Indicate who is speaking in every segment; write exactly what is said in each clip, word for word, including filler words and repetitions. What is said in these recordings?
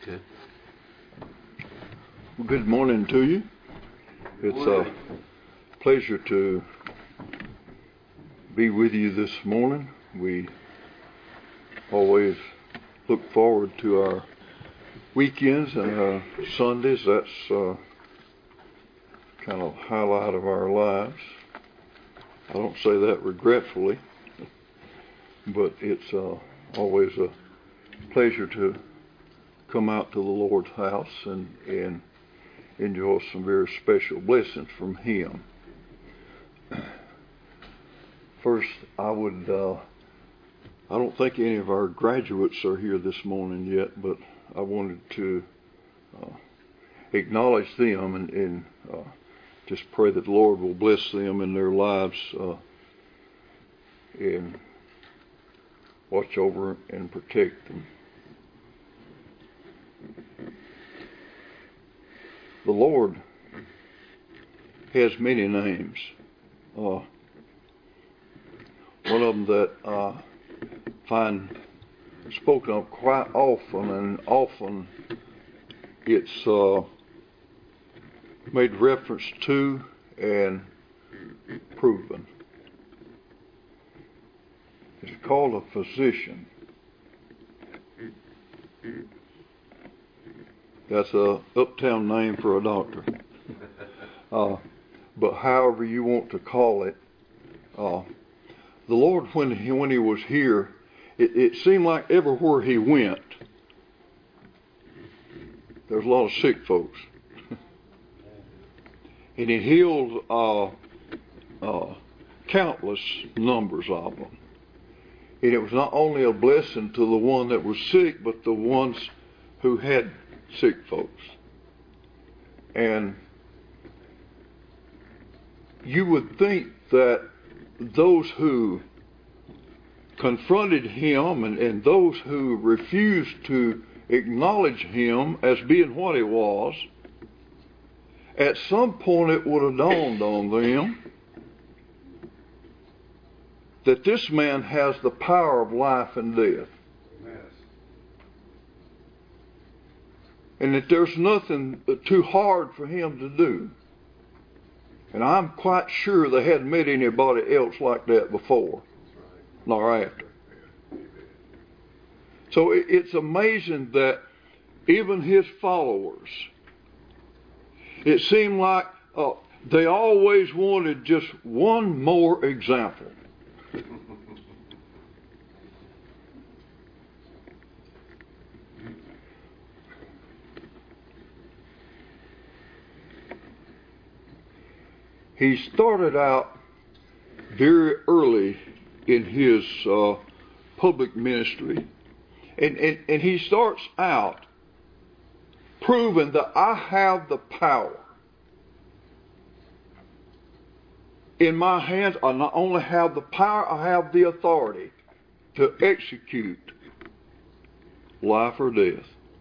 Speaker 1: Okay.
Speaker 2: Well, good morning to you. It's a pleasure to be with you this morning. We always look forward to our weekends and our Sundays. That's uh, kind of highlight of our lives. I don't say that regretfully, but it's uh, always a pleasure to come out to the Lord's house and, and enjoy some very special blessings from Him. First, I would, uh, I don't think any of our graduates are here this morning yet, but I wanted to uh, acknowledge them and, and uh, just pray that the Lord will bless them in their lives uh, and watch over and protect them. The Lord has many names. Uh, one of them that I find spoken of quite often, and often it's uh, made reference to and proven. It's called a physician. That's a uptown name for a doctor. Uh, but however you want to call it, uh, the Lord, when he, when he was here, it, it seemed like everywhere he went, there was a lot of sick folks. And he healed uh, uh, countless numbers of them. And it was not only a blessing to the one that was sick, but the ones who had sick folks. And you would think that those who confronted him and, and those who refused to acknowledge him as being what he was, at some point it would have dawned on them that this man has the power of life and death. And that there's nothing too hard for him to do. And I'm quite sure they hadn't met anybody else like that before, nor after. So it's amazing that even his followers, it seemed like uh, they always wanted just one more example. He started out very early in his uh, public ministry, and, and, and he starts out proving that I have the power in my hands. I not only have the power, I have the authority to execute life or death.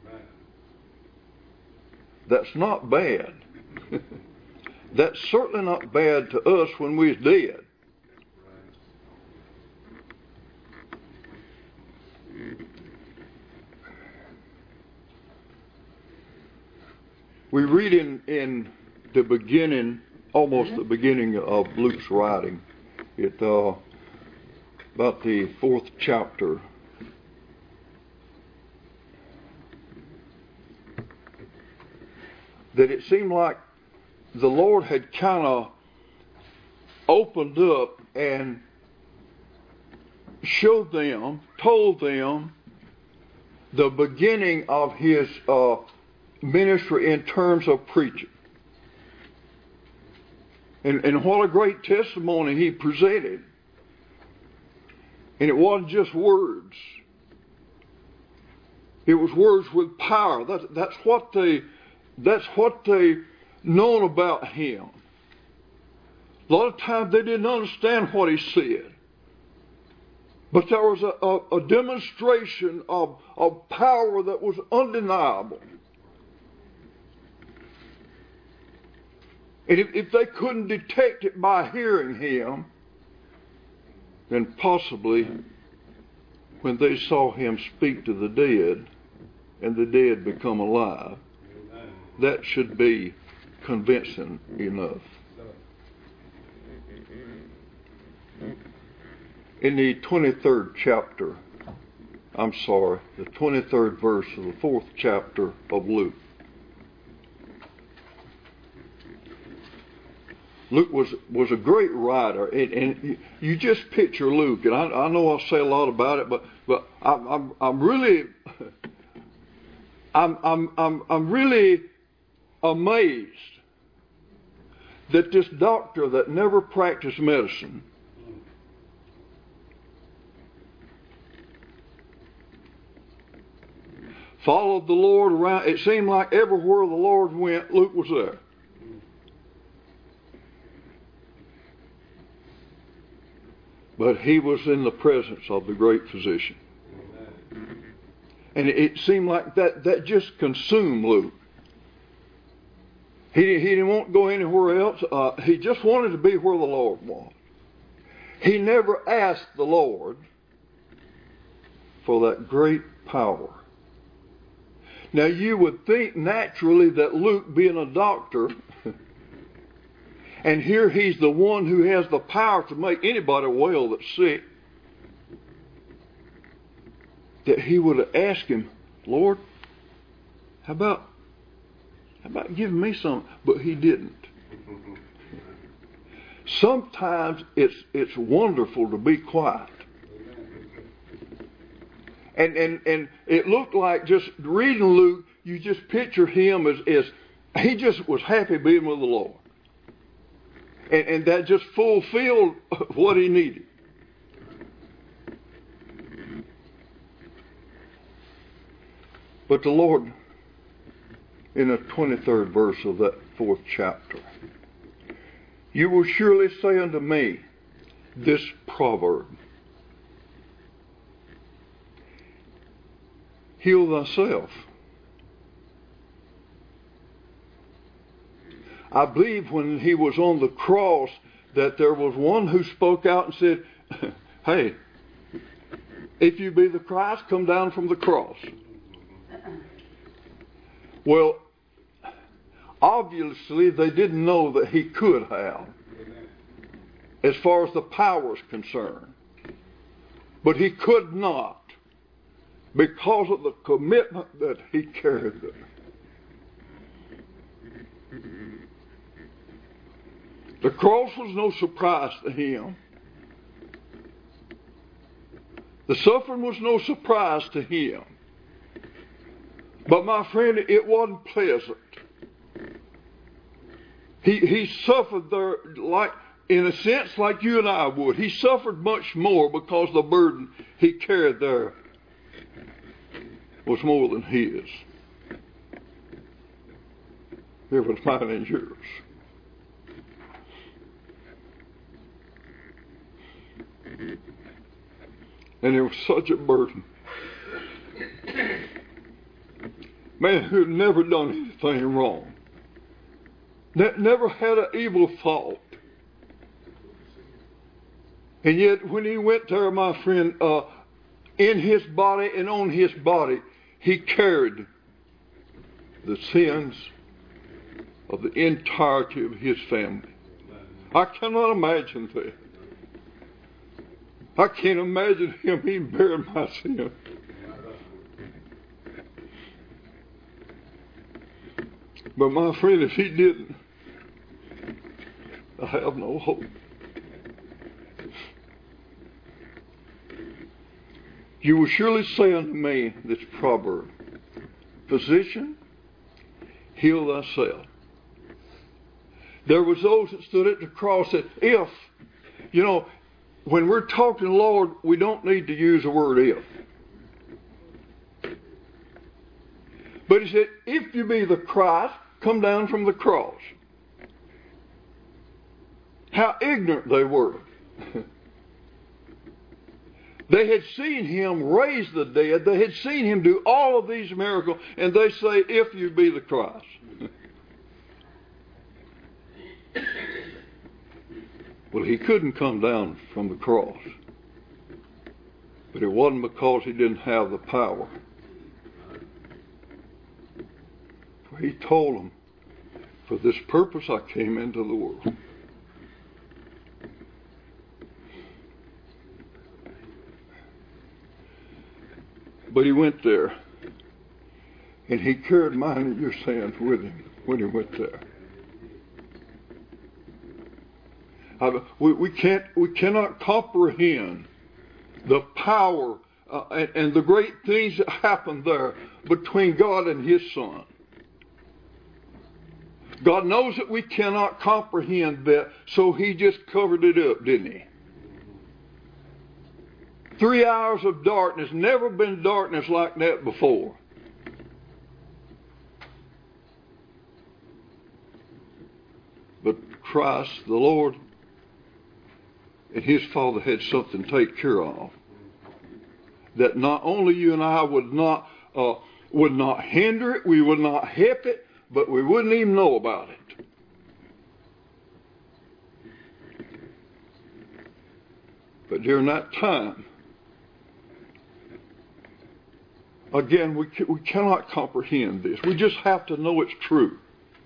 Speaker 2: That's not bad. That's certainly not bad to us when we're dead. We read in, in the beginning, almost the beginning of Luke's writing, it uh, about the fourth chapter, that it seemed like the Lord had kind of opened up and showed them, told them the beginning of his uh, ministry in terms of preaching. And, and what a great testimony he presented. And it wasn't just words. It was words with power. That, that's what they, that's what they known about him. A lot of times they didn't understand what he said. But there was a, a, a demonstration of, of power that was undeniable. And if, if they couldn't detect it by hearing him, then possibly when they saw him speak to the dead, and the dead become alive. That should be convincing enough. In the twenty-third chapter, I'm sorry, the twenty-third verse of the fourth chapter of Luke, Luke was, was a great writer, and, and you just picture Luke, and I, I know I'll say a lot about it, but but I'm I'm, I'm really I'm I'm I'm I'm really amazed that this doctor that never practiced medicine followed the Lord around. It seemed like everywhere the Lord went, Luke was there. But he was in the presence of the great physician. And it seemed like that, that just consumed Luke. He, he didn't want to go anywhere else. Uh, he just wanted to be where the Lord was. He never asked the Lord for that great power. Now you would think naturally that Luke, being a doctor, and here he's the one who has the power to make anybody well that's sick, that he would have asked him, Lord, how about, how about giving me some? But he didn't. Sometimes it's it's wonderful to be quiet. And, and and it looked like, just reading Luke, you just picture him as, as he just was happy being with the Lord. And, and that just fulfilled what he needed. But the Lord, in the twenty-third verse of that fourth chapter, you will surely say unto me this proverb, heal thyself. I believe when he was on the cross that there was one who spoke out and said, hey, if you be the Christ, come down from the cross. Well, obviously they didn't know that he could have, as far as the power is concerned. But he could not, because of the commitment that he carried there. The cross was no surprise to him. The suffering was no surprise to him. But my friend, it wasn't pleasant. He he suffered there, like, in a sense, like you and I would. He suffered much more because the burden he carried there was more than his. It was mine and yours. And it was such a burden. Man who had never done anything wrong. Ne- never had an evil thought. And yet when he went there, my friend, uh, in his body and on his body, he carried the sins of the entirety of his family. I cannot imagine that. I can't imagine him even bearing my sin. But my friend, if he didn't, I have no hope. You will surely say unto me this proverb, physician, heal thyself. There was those that stood at the cross that if, you know, when we're talking Lord, we don't need to use the word if. But he said, if you be the Christ, come down from the cross. How ignorant they were. They had seen him raise the dead. They had seen him do all of these miracles. And they say, if you be the Christ. Well, he couldn't come down from the cross. But it wasn't because he didn't have the power. He told them, for this purpose I came into the world. But he went there, and he carried mine and your sins with him when he went there. I, we, we can't, we cannot comprehend the power uh, and, and the great things that happened there between God and His Son. God knows that we cannot comprehend that, so He just covered it up, didn't He? Three hours of darkness, never been darkness like that before. But Christ, the Lord, and His Father had something to take care of. That not only you and I would not uh, would not hinder it, we would not help it, but we wouldn't even know about it. But during that time, again, we, we cannot comprehend this. We just have to know it's true.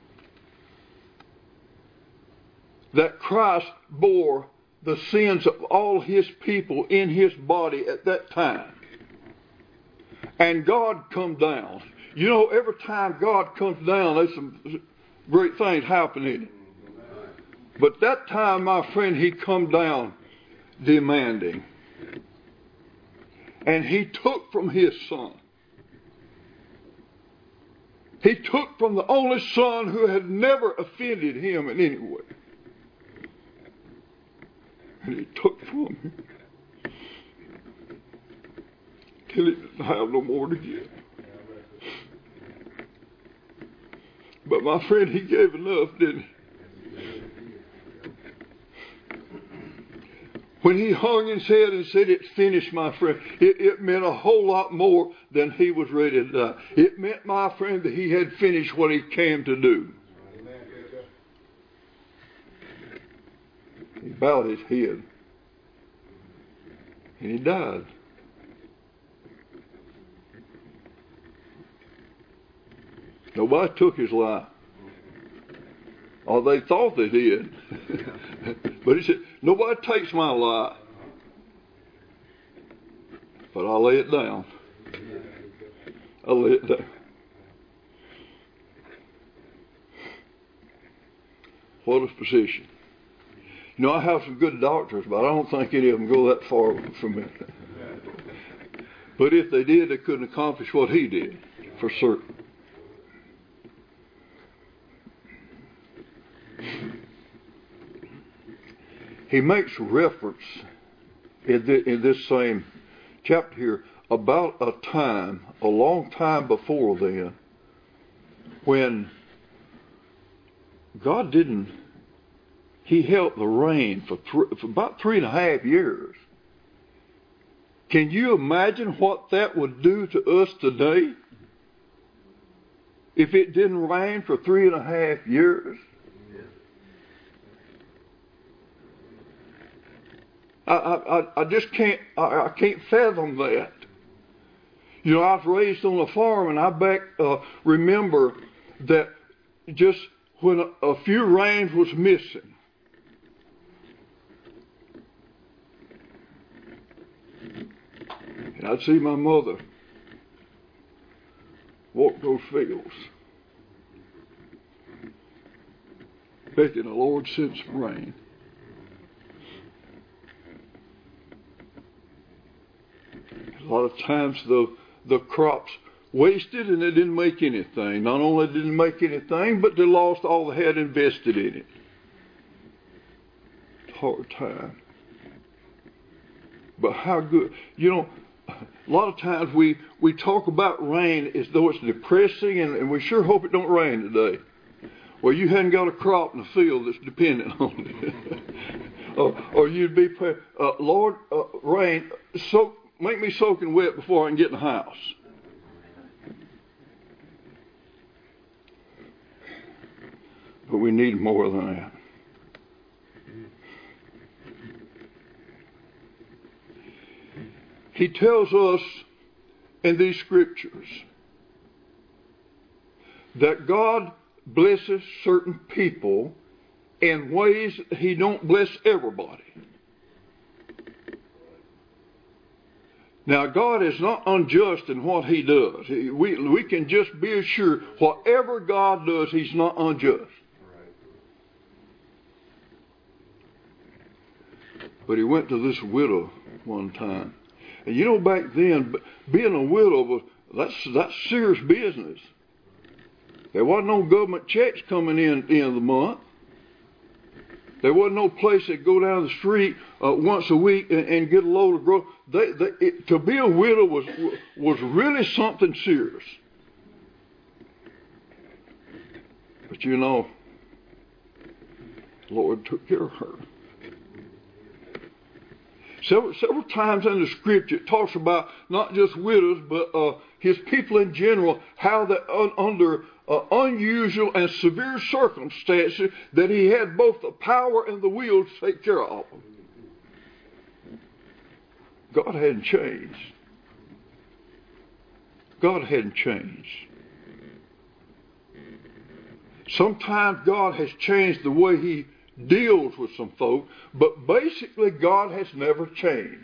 Speaker 2: That Christ bore the sins of all His people in His body at that time. And God come down. You know, every time God comes down, there's some great things happening. But that time, my friend, He come down demanding. And He took from His Son. He took from the only Son who had never offended Him in any way. And He took from Him till He didn't have no more to give. But my friend, He gave enough, didn't He? When He hung His head and said, "It's finished," my friend, it, it meant a whole lot more than He was ready to die. It meant, my friend, that He had finished what He came to do. He bowed His head and He died. Nobody took His life. Or they thought they did. But He said, nobody takes my life, but I lay it down. I lay it down. What a position. You know, I have some good doctors, but I don't think any of them go that far from me. But if they did, they couldn't accomplish what He did, for certain. He makes reference in, the, in this same chapter here about a time, a long time before then, when God didn't, He held the rain for, th- for about three and a half years. Can you imagine what that would do to us today? If it didn't rain for three and a half years? I, I, I just can't, I, I can't fathom that. You know, I was raised on a farm, and I back uh, remember that just when a, a few rains was missing, and I'd see my mother walk those fields, begging the Lord send some rain. A lot of times the the crops wasted and they didn't make anything. Not only didn't make anything, but they lost all they had invested in it. Hard time. But how good, you know, a lot of times we, we talk about rain as though it's depressing, and, and we sure hope it don't rain today. Well, you hadn't got a crop in the field that's dependent on it. or, or you'd be, uh, Lord, uh, rain, soak, make me soaking wet before I can get in the house. But we need more than that. He tells us in these scriptures that God blesses certain people in ways he don't bless everybody. Now, God is not unjust in what he does. We, we can just be assured whatever God does, he's not unjust. But he went to this widow one time. And you know, back then, being a widow, was that's, that's serious business. There wasn't no government checks coming in at the end of the month. There wasn't no place that go down the street uh, once a week and, and get a load of groceries. They, they, it, to be a widow was was really something serious. But you know, the Lord took care of her. Several, several times in the Scripture it talks about not just widows, but uh, his people in general, how that un, under uh, unusual and severe circumstances that he had both the power and the will to take care of them. God hadn't changed. God hadn't changed. Sometimes God has changed the way he deals with some folk, but basically God has never changed.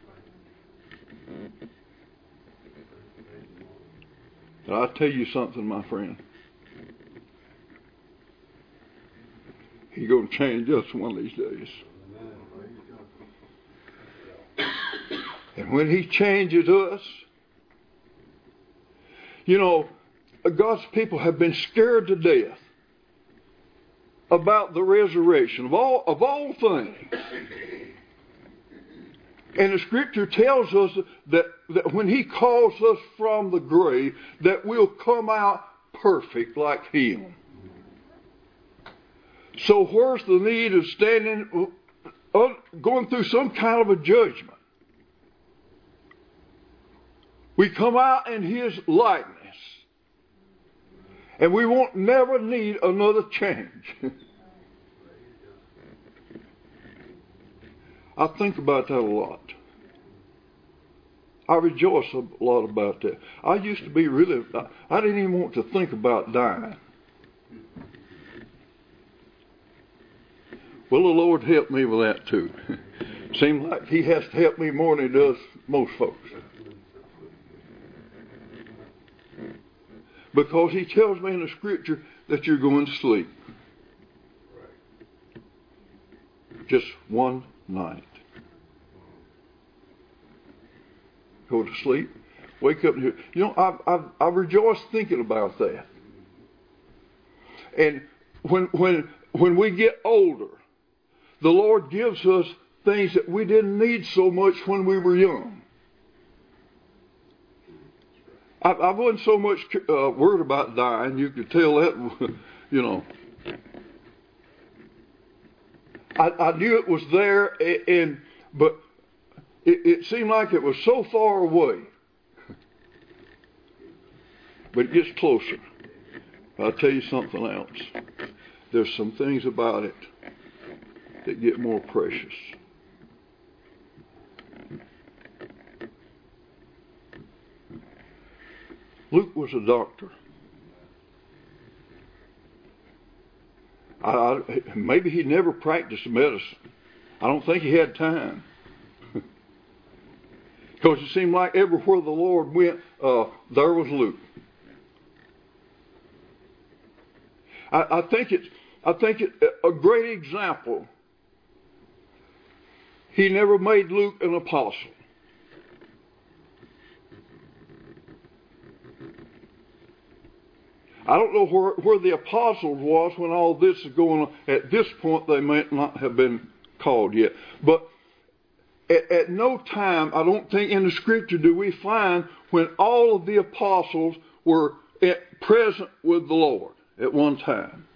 Speaker 2: And I'll tell you something, my friend. He's going to change us one of these days. And when he changes us, you know, God's people have been scared to death about the resurrection of all of all things. And the Scripture tells us that, that when he calls us from the grave, that we'll come out perfect like him. So where's the need of standing, uh, going through some kind of a judgment? We come out in his likeness. And we won't never need another change. I think about that a lot. I rejoice a lot about that. I used to be really, I didn't even want to think about dying. Well, the Lord helped me with that too. Seems like he has to help me more than he does most folks. Because he tells me in the Scripture that you're going to sleep. Just one night. Go to sleep, wake up. And you know, I I I rejoice thinking about that. And when when when we get older, the Lord gives us things that we didn't need so much when we were young. I, I wasn't so much uh, worried about dying. You could tell that, you know. I, I knew it was there, and, and but it, it seemed like it was so far away. But it gets closer. I'll tell you something else. There's some things about it that get more precious. Luke was a doctor. I, I, maybe he never practiced medicine. I don't think he had time. Because it seemed like everywhere the Lord went, uh, there was Luke. I, I think it's, I think it a great example. He never made Luke an apostle. I don't know where, where the apostles was when all this is going on. At this point, they may not have been called yet. But at, at no time, I don't think in the Scripture do we find when all of the apostles were at, present with the Lord at one time.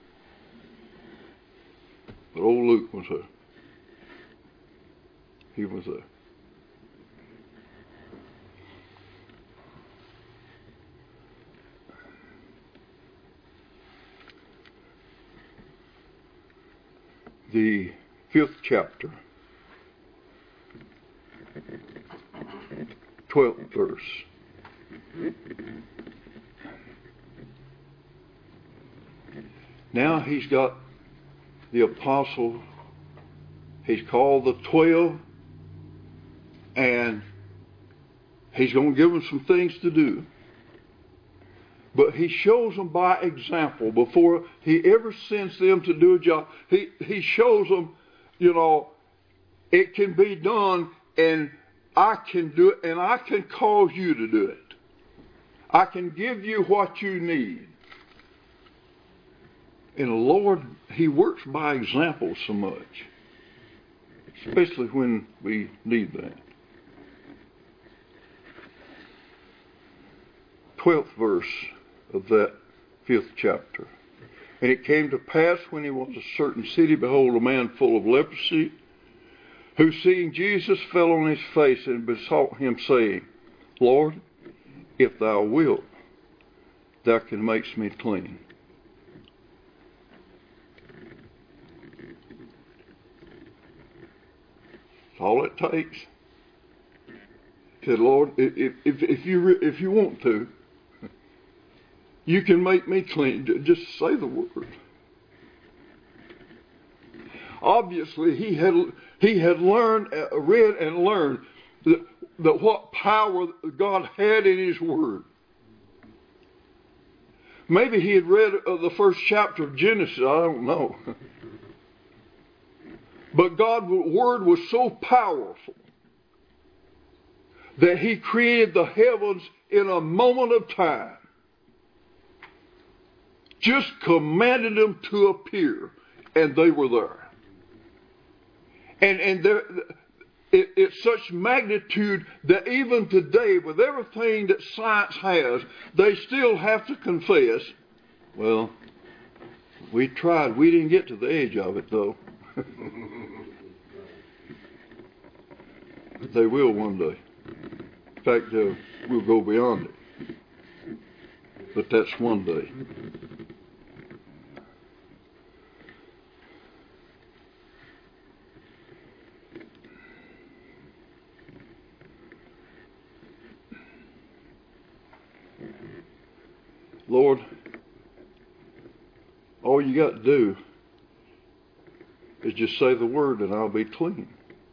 Speaker 2: But old Luke was there. He was there. The fifth chapter, twelfth verse. Now he's got the apostles. He's called the twelve. And he's going to give them some things to do. But he shows them by example. Before he ever sends them to do a job, he, he shows them, you know, it can be done, and I can do it, and I can cause you to do it. I can give you what you need. And the Lord, he works by example so much, especially when we need that. twelfth verse of that fifth chapter. And it came to pass when he was in a certain city, behold, a man full of leprosy, who seeing Jesus fell on his face and besought him, saying, Lord, if thou wilt, thou can make me clean. That's all it takes. He said, Lord, if, if, if, you, if you want to, you can make me clean. Just say the word. Obviously, he had he had learned, uh, read and learned that, that what power God had in His Word. Maybe he had read uh, the first chapter of Genesis. I don't know. But God's Word was so powerful that He created the heavens in a moment of time. Just commanded them to appear, and they were there. And and there, it, it's such magnitude that even today, with everything that science has, they still have to confess, well, we tried. We didn't get to the edge of it, though. But they will one day. In fact, uh, we'll go beyond it. But that's one day. Lord, all you got to do is just say the word and I'll be clean.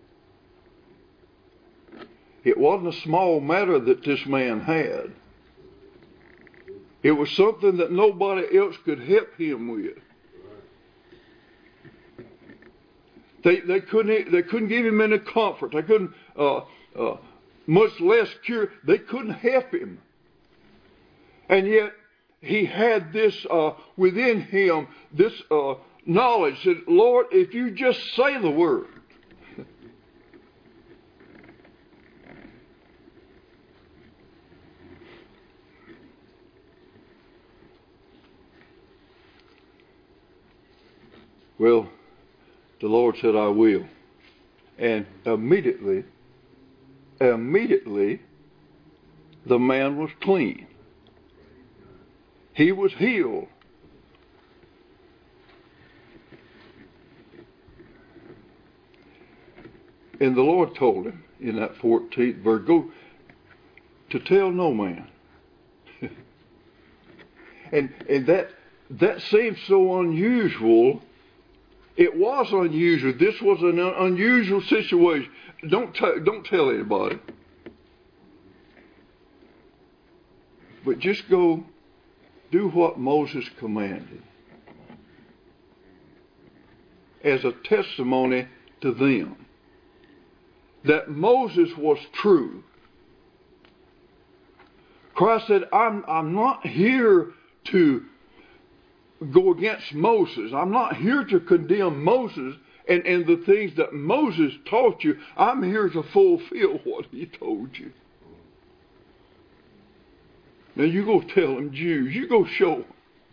Speaker 2: It wasn't a small matter that this man had. It was something that nobody else could help him with. They they couldn't they couldn't give him any comfort. They couldn't uh, uh, much less cure. They couldn't help him. And yet he had this uh, within him, this uh, knowledge that, Lord, if you just say the word, well, the Lord said, I will. And immediately, immediately, the man was clean. He was healed. And the Lord told him in that fourteenth verse, go to tell no man. and and that that seems so unusual. It was unusual. This was an unusual situation. Don't t- don't tell anybody. But just go do what Moses commanded as a testimony to them that Moses was true. Christ said, I'm, I'm not here to go against Moses. I'm not here to condemn Moses and, and the things that Moses taught you. I'm here to fulfill what he told you. Now you go tell them, Jews, you go show them.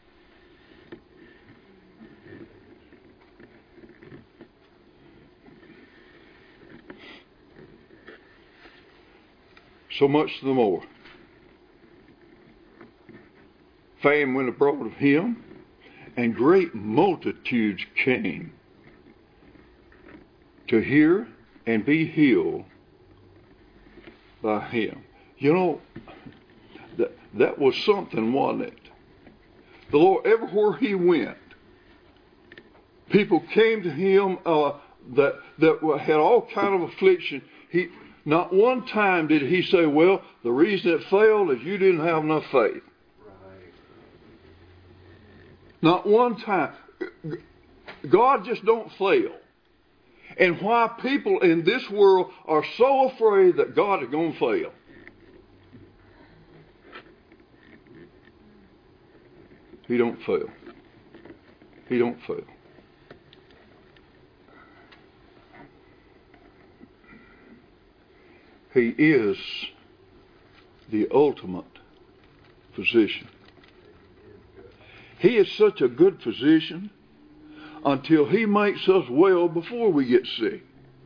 Speaker 2: So much the more. Fame went abroad of him, and great multitudes came to hear and be healed by him. You know, that, that was something, wasn't it? The Lord, everywhere he went, People came to him uh, that that had all kind of affliction. He not one time did he say, "Well, the reason it failed is you didn't have enough faith." Right. Not one time. God just don't fail. And why people in this world are so afraid that God is going to fail. He don't fail. He don't fail. He is the ultimate physician. He is such a good physician until he makes us well before we get sick.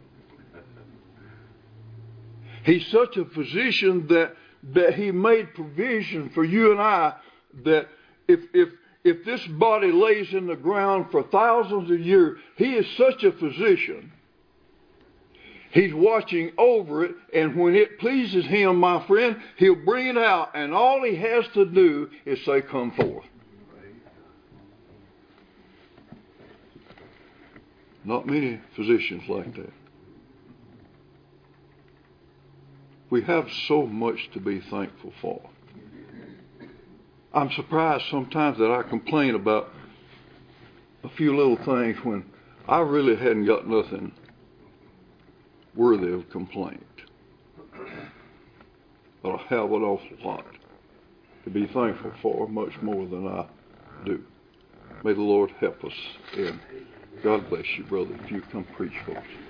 Speaker 2: He's such a physician that that he made provision for you and I that if if if this body lays in the ground for thousands of years, he is such a physician. He's watching over it, and when it pleases him, my friend, he'll bring it out, and all he has to do is say, "Come forth." Not many physicians like that. We have so much to be thankful for. I'm surprised sometimes that I complain about a few little things when I really hadn't got nothing worthy of complaint. But I have an awful lot to be thankful for, much more than I do. May the Lord help us. And God bless you, brother, if you come preach for us.